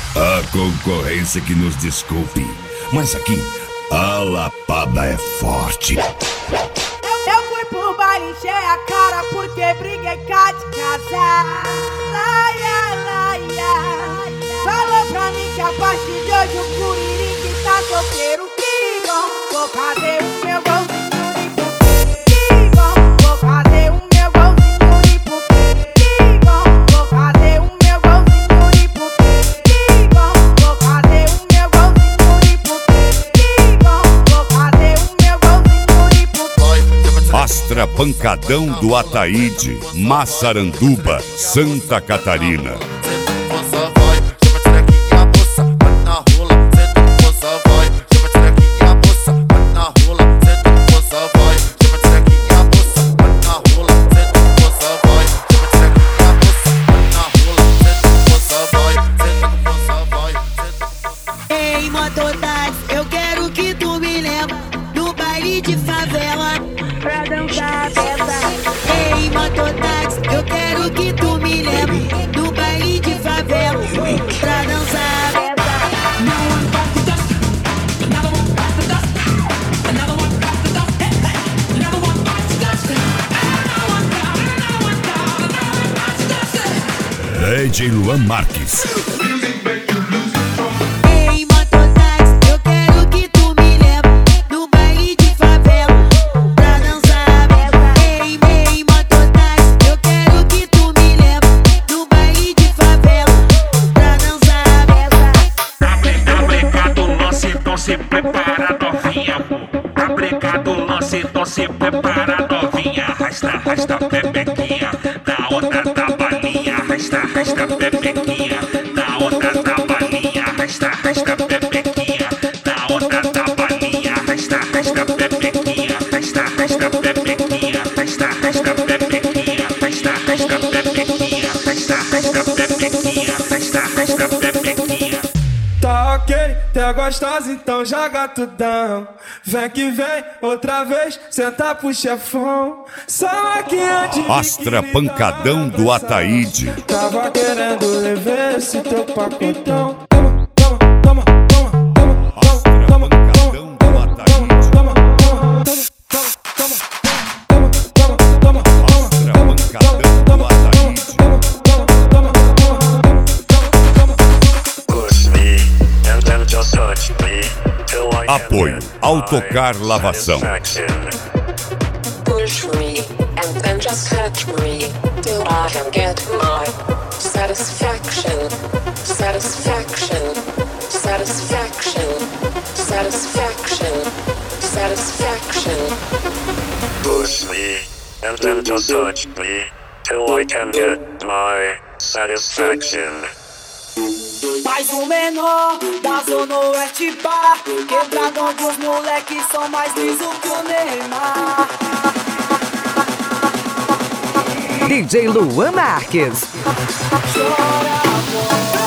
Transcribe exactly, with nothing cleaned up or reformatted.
A concorrência que nos desculpe, mas aqui a lapada é forte. Eu fui pro baile, encher a cara porque briguei cá de casa. Laia, laia. Falou pra mim que a partir de hoje o Curirim tá solteiro. Que bom, vou fazer o meu golzinho de pupi. Que bom, vou fazer o meu golzinho de pupi. Que bom, vou fazer o meu golzinho de pupi. Que bom, vou fazer o meu golzinho de pupi. Que bom, vou fazer o meu golzinho de pupi. Astra Pancadão do Ataíde, Massaranduba, Santa Catarina. Ei, mototáxi, eu quero que tu me leva no baile de favela pra dançar a festa. Ei, mototáxi, eu quero que tu me leva no baile de favela pra dançar a festa. D J Luan Marques. Ei, mototáxi, eu quero que tu me leva no baile de favela pra dançar a festa. Ei, ei, mototáxi, eu quero que tu me leva no baile de favela pra dançar a festa. Tá brincado o lance, então se prepara, novinha. Tá brincado o lance, então se prepara, novinha. Arrasta, arrasta, pepequinha. Da outra tabalinha. Arrasta, arrasta, pepequinha. Da outra tabalinha. Arrasta, arrasta, pepequinha. Da outra tabalinha. Arrasta, arrasta, pepequinha. Arrasta, arrasta, pepequinha. Arrasta, arrasta, pepequinha. Arrasta, arrasta, pepequinha. Arrasta, arrasta, pepequinha. Arrasta, arrasta, pepequinha. Tá ok, tá gostosa, então joga tudão. Vem que vem, outra vez, senta pro chefão. Só aqui antes. Astra Pancadão do Ataíde. Tava querendo levar esse teu pacotão. Toma, toma, toma, toma, Astra toma, Pancadão do Ataíde. toma, toma, toma, toma, toma, toma, Astra Pancadão do Ataíde. Push me and then just touch me till I Apoio Autocar Lavação. Push me and then just touch me till I can get my satisfaction, satisfaction, satisfaction, satisfaction, satisfaction. Push me and then just touch me till I can get my satisfaction. Mais um menor da Zona Oeste Bar, quebrado onde os moleques são mais lisos que o Neymar. D J Luan Marques. Chora, amor.